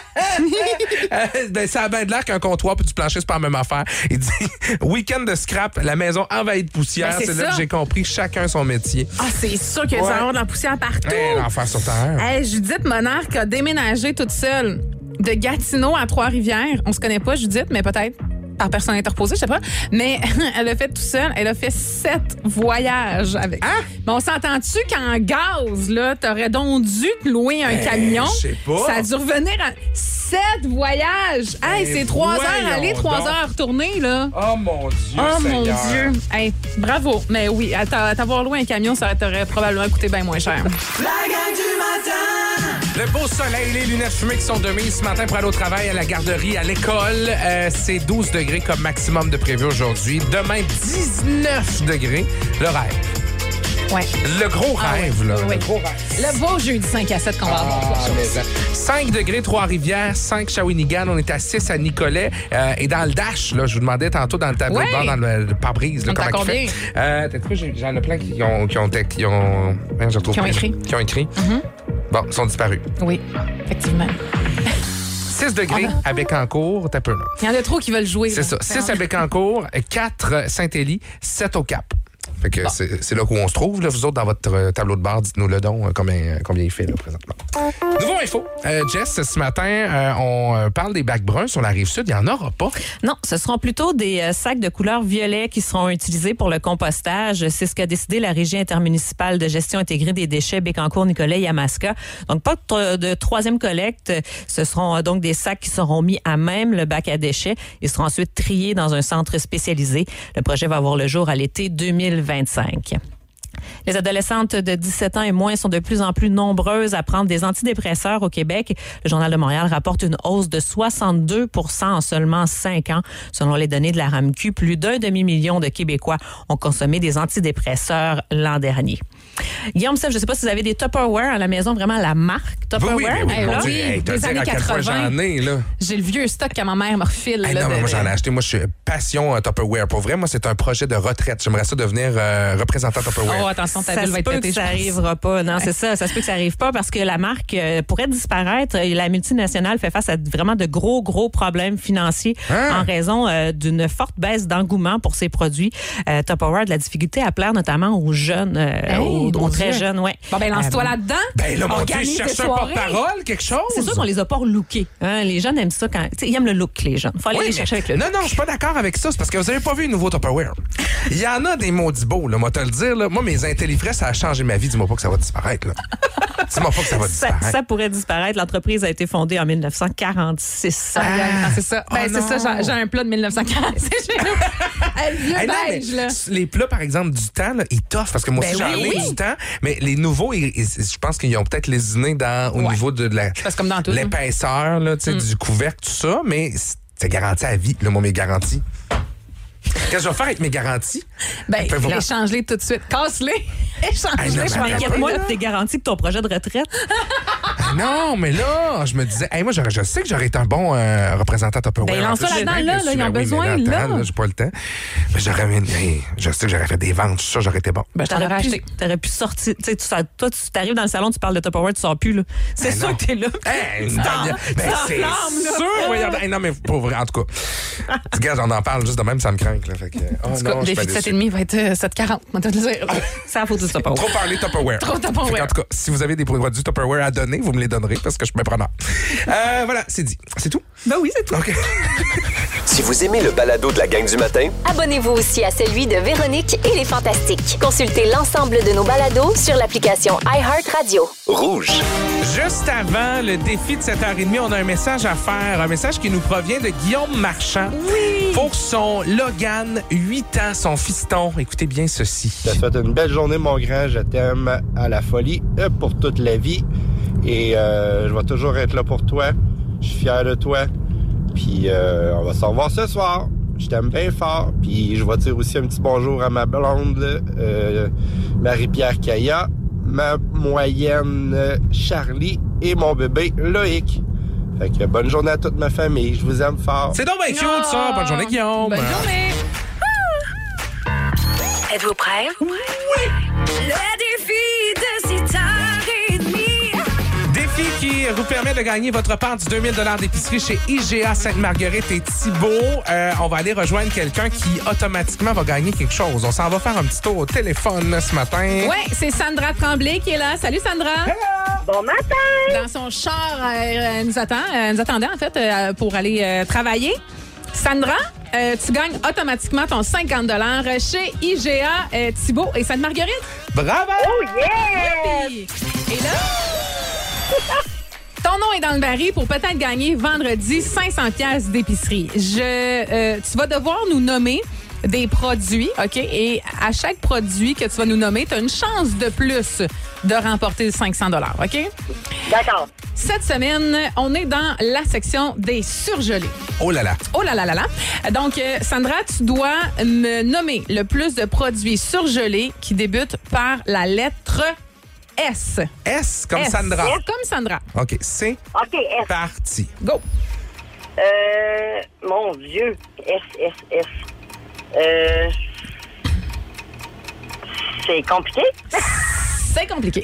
Ben, ça a bien de l'air qu'un comptoir puis du plancher, c'est pas la même affaire. Il dit, week-end de scrap, la maison envahie de poussière. Ben, c'est c'est là ça. que j'ai compris chacun son métier. Ah, c'est sûr qu'il y a Ouais. du avoir de la poussière partout. Hey, l'enfer sur terre. Hey, Judith Monarque a déménagé toute seule de Gatineau à Trois-Rivières. On se connaît pas, Judith, mais peut-être par personne interposée, je sais pas. Mais elle a fait tout seul. Elle a fait 7 voyages avec. Hein? Mais on s'entend-tu qu'en gaz, là, t'aurais donc dû te louer un camion? je sais pas. Ça a dû revenir à 7 voyages. Hey, c'est 3 heures aller, voyons 3 donc. heures retourner, là. Oh mon Dieu. Oh mon Seigneur. Dieu. Hey, bravo. Mais oui, à t'avoir loué un camion, ça t'aurait probablement coûté bien moins cher. La gang du matin! Le beau soleil, les lunettes fumées qui sont de mise ce matin pour aller au travail, à la garderie, à l'école. C'est 12 degrés comme maximum de prévu aujourd'hui. Demain, 19 degrés. Le rêve. Ouais. Le gros rêve, là. Oui. Le gros rêve. Le beau jeudi 5 à 7 qu'on va avoir. Ah, mais 5 degrés, Trois-Rivières, 5 Shawinigan, on est à 6 à Nicolet. Et dans le dash, là, je vous demandais tantôt dans le tableau de bord, dans le pare-brise, là, On est à comment il combien? fait. T'as trouvé, j'en ai plein qui ont écrit. Qui ont écrit. Bon, ils sont disparus. Oui, effectivement. 6 degrés à Bécancour, t'as peu là. Il y en a trop qui veulent jouer. C'est ça. 6 à Bécancour, 4 Saint-Élie, 7 au Cap. Fait que c'est là où on se trouve, là. Vous autres, dans votre tableau de bord, dites-nous le don, combien il fait, là, présentement. Nouveau info. Jess, ce matin, on parle des bacs bruns sur la Rive-Sud. Il n'y en aura pas. Non, ce seront plutôt des sacs de couleur violet qui seront utilisés pour le compostage. C'est ce qu'a décidé la Régie intermunicipale de gestion intégrée des déchets Bécancour, Nicolet, Yamaska. Donc, pas de troisième collecte. Ce seront donc des sacs qui seront mis à même le bac à déchets. Ils seront ensuite triés dans un centre spécialisé. Le projet va avoir le jour à l'été 2025. Les adolescentes de 17 ans et moins sont de plus en plus nombreuses à prendre des antidépresseurs au Québec. Le Journal de Montréal rapporte une hausse de 62 en seulement 5 ans. Selon les données de la RAMQ, plus d'1 demi-million de Québécois ont consommé des antidépresseurs l'an dernier. Guillaume, je ne sais pas si vous avez des Tupperware à la maison, vraiment la marque Tupperware. Des années 80. J'ai le vieux stock que ma mère me refile. Moi, j'en ai acheté. Moi, je suis passion Tupperware. Pour vrai, moi, c'est un projet de retraite. J'aimerais ça devenir représentant Tupperware. Oh, attention, ta ville va être pétée. Ça n'arrivera pas. Non, c'est ça. Ça se peut que ça n'arrive pas parce que la marque pourrait disparaître. La multinationale fait face à vraiment de gros problèmes financiers en raison d'une forte baisse d'engouement pour ses produits. Tupperware a de la difficulté à plaire notamment aux jeunes, aux très jeunes. Ouais. Bon, lance-toi là-dedans. Mon Dieu, je cherche un porte-parole, quelque chose. C'est sûr qu'on les a pas relookés. Les jeunes aiment ça quand. Ils aiment le look, les jeunes. Faut aller les chercher avec le look. Non, je suis pas d'accord avec ça. C'est parce que vous avez pas vu le nouveau Tupperware. Il y en a des maudits beaux, là, moi te le dire. Là. Moi, mes intellifrais, ça a changé ma vie. Dis-moi pas que ça va disparaître. Là. Dis-moi pas que ça va disparaître. Ça pourrait disparaître. L'entreprise a été fondée en 1946. C'est ça. C'est ça. J'ai un plat de 1946. Les plats, par exemple, du temps, là, ils t'offrent. Parce que moi aussi, j'en ai du temps. Mais les nouveaux, je pense qu'ils ont peut-être lésiné au niveau de l'épaisseur du couvercle, tout ça. Mais c'est garanti à vie, là, moi, mes garanties. Qu'est-ce que je vais faire avec mes garanties? Échange-les tout de suite. Casse-les. Échange-les. Je m'inquiète-moi de tes garanties pour ton projet de retraite. Non, mais là, je me disais, moi, je sais que j'aurais été un bon représentant Tupperware. Lance-toi là-dedans, ils ont besoin, là. J'ai pas le temps. Mais je sais que j'aurais fait des ventes, ça, j'aurais été bon. Je t'aurais acheté. T'aurais pu sortir. Toi, tu t'arrives dans le salon, tu parles de Tupperware, tu sors plus, là. C'est sûr que t'es là. C'est sûr. Non, mais pour vrai, en tout cas. Regarde, on en parle juste de même, ça me craint. En tout cas, le défi de 7,5 va être 7,40. On va te le dire. Ça faut du Tupperware. Trop parler Tupperware. Trop Tupperware. En tout cas, si vous avez des produits Tupperware à donner, vous me les donnerez parce que je suis bien preneur. Voilà, c'est dit. C'est tout? Oui, c'est tout. OK. Si vous aimez le balado de la gang du matin, abonnez-vous aussi à celui de Véronique et les Fantastiques. Consultez l'ensemble de nos balados sur l'application iHeartRadio. Rouge. Juste avant le défi de 7h30, on a un message à faire. Un message qui nous provient de Guillaume Marchand. Oui! Pour son Logan, 8 ans, son fiston. Écoutez bien ceci. Ça te fait une belle journée, mon grand. Je t'aime à la folie pour toute la vie. Et je vais toujours être là pour toi. Je suis fier de toi. Puis on va se revoir ce soir. Je t'aime bien fort. Puis je vais dire aussi un petit bonjour à ma blonde, Marie-Pierre Kaya, ma moyenne Charlie et mon bébé Loïc. Fait que bonne journée à toute ma famille. Je vous aime fort. C'est donc bien cute, ça. Bonne journée, Guillaume. Bonne journée. Êtes-vous prêts? Oui! Le défi de 6h30. Défi qui vous permet de gagner votre part du 2000 $ d'épicerie chez IGA Sainte-Marguerite et Thibault. On va aller rejoindre quelqu'un qui automatiquement va gagner quelque chose. On s'en va faire un petit tour au téléphone ce matin. Oui, c'est Sandra Tremblay qui est là. Salut, Sandra. Hello. Bon matin! Dans son char, elle nous attendait, en fait, pour aller travailler. Sandra, tu gagnes automatiquement ton 50 $ chez IGA Thibault et Sainte-Marguerite. Bravo! Oh yeah! Et là, ton nom est dans le baril pour peut-être gagner vendredi 500 pièces d'épicerie. Tu vas devoir nous nommer des produits, OK? Et à chaque produit que tu vas nous nommer, tu as une chance de plus de remporter le 500 $, OK? D'accord. Cette semaine, on est dans la section des surgelés. Oh là là. Oh là là là là. Donc, Sandra, tu dois me nommer le plus de produits surgelés qui débutent par la lettre S. S comme S. Sandra. S comme Sandra. OK, c'est OK, S. parti. Go. Mon Dieu. S. C'est compliqué? C'est compliqué.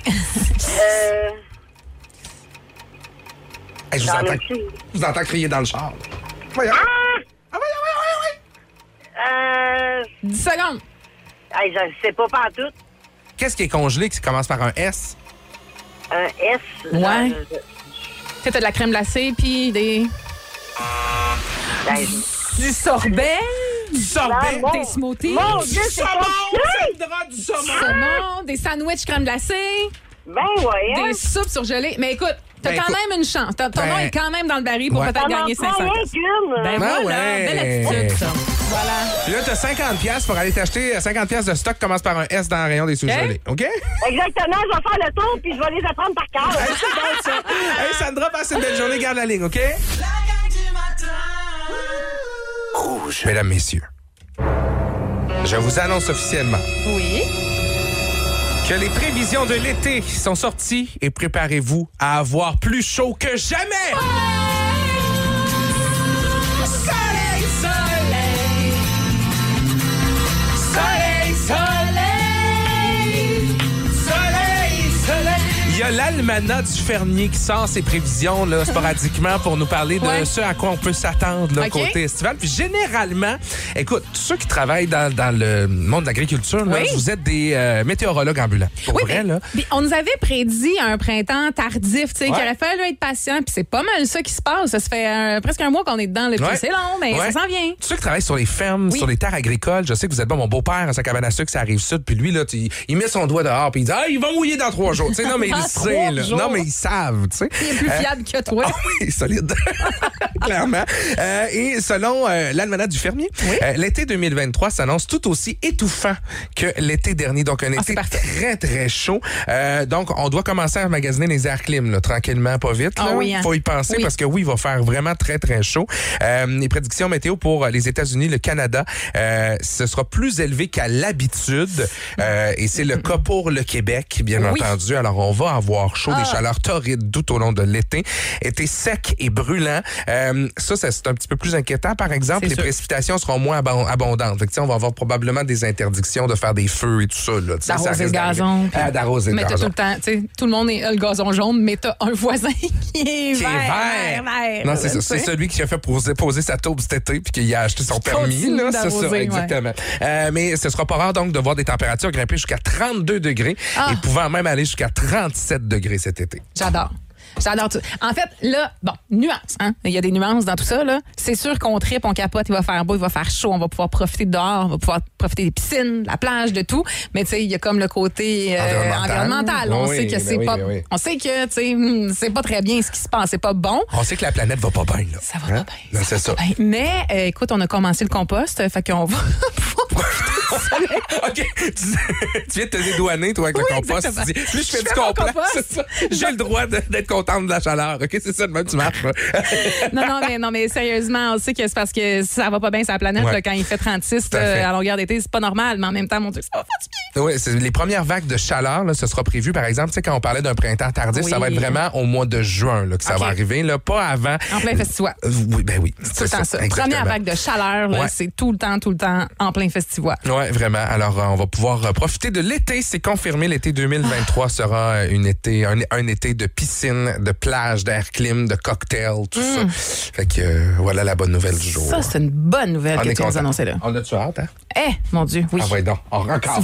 Hey, je vous entends crier dans le char. Voyons. Voyons. 10 secondes. Hey, je ne sais pas partout. Qu'est-ce qui est congelé qui commence par un S? Un S. Ouais. Tu as de la crème glacée puis des... Du sorbet. Du sorbet. Des smoothies. Mon Dieu, c'est Sandra, du saumon. Des sandwichs crème glacée. Ben ouais. Des soupes surgelées. Mais écoute, t'as quand même une chance. Ton nom est quand même dans le baril pour peut-être gagner 500. Ben voilà, belle attitude, ça. Voilà. Puis là, t'as 50$ pour aller t'acheter 50$ de stock, commence par un S dans le rayon des sous-gelés. OK? Exactement, je vais faire le tour puis je vais les apprendre par cœur. Hey, c'est bon, ça. Hey, Sandra, passe une belle journée, garde la ligne, OK? Rouge. Mesdames, messieurs, je vous annonce officiellement Oui. que les prévisions de l'été sont sorties et préparez-vous à avoir plus chaud que jamais! Soleil, soleil! Soleil, soleil! Soleil, soleil! Il y a l'almanach du fermier qui sort ses prévisions là, sporadiquement pour nous parler de ce à quoi on peut s'attendre là, côté estival. Puis généralement, écoute, tous ceux qui travaillent dans le monde de l'agriculture, là, vous êtes des météorologues ambulants. Pour vrai, là. On nous avait prédit un printemps tardif, tu sais, qu'il aurait fallu être patient. Puis c'est pas mal ça qui se passe. Ça se fait presque un mois qu'on est dedans. C'est long, mais ça s'en vient. Tous ceux qui travaillent sur les fermes, sur les terres agricoles, je sais que vous êtes bon. Mon beau-père, à sa cabane à sucre, ça arrive sud. Puis lui, là, il met son doigt dehors. Puis il dit, il va mouiller dans 3 jours. T'sais, non, mais il sait, là. Non, mais ils savent, tu sais. Il est plus fiable que toi. Oui, solide. Clairement. Et selon l'almanach du fermier, l'été 2023 s'annonce tout aussi étouffant que l'été dernier. Donc, un été très, très chaud. Donc, on doit commencer à magasiner les airs clim, là, tranquillement, pas vite. Là. Faut y penser parce que il va faire vraiment très, très chaud. Les prédictions météo pour les États-Unis, le Canada, ce sera plus élevé qu'à l'habitude. Et c'est le cas pour le Québec, bien entendu. Alors, on va avoir chaud, des chaleurs torrides tout au long de l'été. Été sec et brûlant. Ça, c'est un petit peu plus inquiétant. Par exemple, les précipitations seront moins abondantes. Fait que, on va avoir probablement des interdictions de faire des feux et tout ça. D'arroser le gazon. D'arroser le gazon. Tout le temps, tout le monde a le gazon jaune, mais t'as un voisin qui est vert. Non, c'est ça. C'est celui qui a fait poser sa taube cet été puis qui a acheté son permis. Là, c'est ça, exactement. Mais ce sera pas rare donc de voir des températures grimper jusqu'à 32 degrés et pouvant même aller jusqu'à 37 degrés cet été. J'adore tout. En fait, là, nuance, hein? Il y a des nuances dans tout ça, là. C'est sûr qu'on tripe, on capote, il va faire beau, il va faire chaud, on va pouvoir profiter dehors, on va pouvoir profiter des piscines, de la plage, de tout. Mais tu sais, il y a comme le côté environnemental. On sait que c'est pas... On sait que, tu sais, c'est pas très bien ce qui se passe, c'est pas bon. On sait que la planète va pas bien, là. Ça va pas bien. Non, c'est ça. Mais, écoute, on a commencé le compost, fait qu'on va pouvoir profiter du soleil. OK. Tu viens de te dédouaner, toi, avec le compost. Tu dis, plus je fais du compost, c'est ça. J'ai le droit d'être contente de la chaleur. OK, c'est ça, de même, tu marches. non, mais sérieusement, on sait que c'est parce que ça va pas bien sur la planète là, quand il fait 36 à longueur d'été, c'est pas normal, mais en même temps, mon Dieu, ça va faire du bien. Oui, les premières vagues de chaleur, là, ce sera prévu, par exemple, tu sais, quand on parlait d'un printemps tardif, ça va être vraiment au mois de juin là, que ça va arriver, là, pas avant. En plein festival. Oui. C'est tout le temps ça. Première vague de chaleur, là, c'est tout le temps en plein festival. Oui, vraiment. Alors, on va pouvoir profiter de l'été. C'est confirmé, l'été 2023 sera un été de piscine, de plage, d'air clim, de cocktail, tout ça. Fait que voilà la bonne nouvelle du jour. Ça, c'est une bonne nouvelle que tu nous annonçais là. On a-tu hâte, hein? Mon Dieu, oui. Ah ouais, donc. Encore.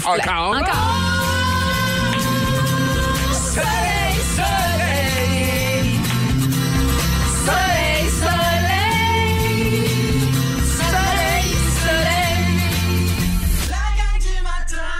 Soleil, soleil. Soleil, soleil. Soleil, soleil. La gang du matin.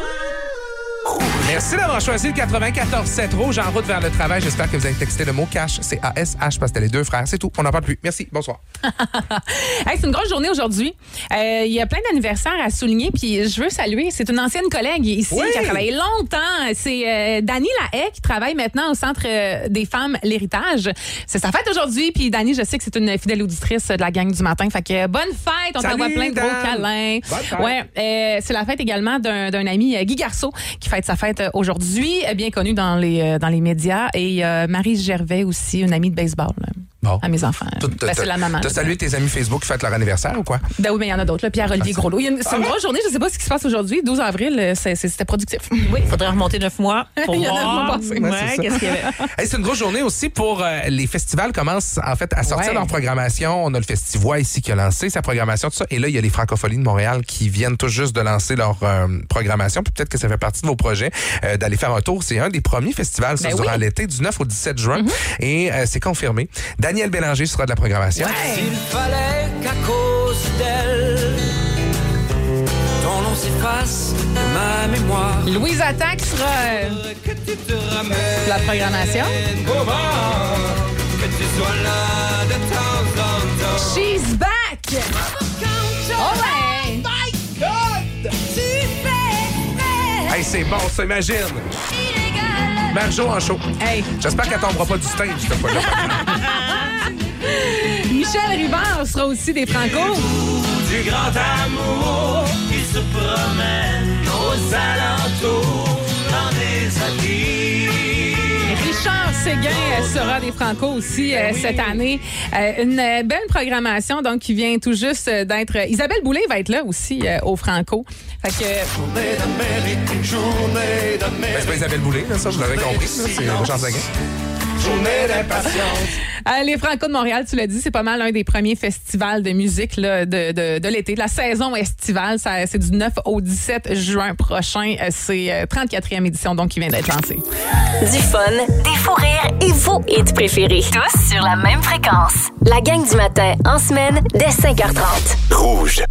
Merci d'avoir choisi le 94.7 Rouge en route vers le travail. J'espère que vous avez texté le mot cash. C'est ASH parce que c'était les 2 frères. C'est tout. On n'en parle plus. Merci. Bonsoir. C'est une grosse journée aujourd'hui. Il y a plein d'anniversaires à souligner. Puis je veux saluer. C'est une ancienne collègue ici qui a travaillé longtemps. C'est Dani Lahaye qui travaille maintenant au Centre des femmes L'Héritage. C'est sa fête aujourd'hui. Puis Dani, je sais que c'est une fidèle auditrice de la gang du matin. Fait que bonne fête. On t'envoie plein de gros câlins. C'est la fête également d'un ami, Guy Garceau, qui fête sa fête aujourd'hui, bien connu dans les médias. Et Marie Gervais aussi, une amie de baseball. Bon. À mes enfants. C'est la maman. T'as salué tes amis Facebook qui fêtent leur anniversaire ou quoi? Ben oui, mais il y en a d'autres. Pierre-Olivier Groslot. C'est une grosse journée. Je ne sais pas ce qui se passe aujourd'hui. 12 avril, c'était productif. Oui, il faudrait remonter 9 mois pour il y en a voir. qu'est-ce qu'il y avait. C'est une grosse journée aussi pour les festivals commencent en fait à sortir leur programmation. On a le Festivois ici qui a lancé sa programmation, tout ça. Et là, il y a les Francopholies de Montréal qui viennent tout juste de lancer leur programmation. Puis peut-être que ça fait partie de vos projets d'aller faire un tour. C'est un des premiers festivals durant l'été, du 9 au 17 juin. Et c'est confirmé. Daniel Bélanger sera de la programmation. S'il fallait qu'à cause d'elle, ton nom s'efface de ma mémoire. Louise Attaque sera la programmation. Que tu sois là de temps en temps. She's back! ouais. Hey, c'est bon, ça, imagine. Marjo en show. Hey. J'espère qu'elle tombera pas du stage, cette fois-là. Michel Rivard sera aussi des Franco. Du grand amour qui se promène aux alentours dans des habits. Richard Séguin sera des Franco aussi cette année. Une belle programmation donc qui vient tout juste d'être... Isabelle Boulay va être là aussi au Franco. Fait que... Journée d'Amérique, journée d'Amérique. C'est pas Isabelle Boulay, là, ça, je l'avais compris. Là, c'est Richard Séguin. Journée d'impatience. Les Franco de Montréal, tu l'as dit, c'est pas mal un des premiers festivals de musique là, de l'été, de la saison estivale. C'est du 9 au 17 juin prochain. C'est 34e édition donc qui vient d'être lancée. Du fun, des fous rires et vos hits préférés. Tous sur la même fréquence. La gang du matin en semaine dès 5h30. Rouge.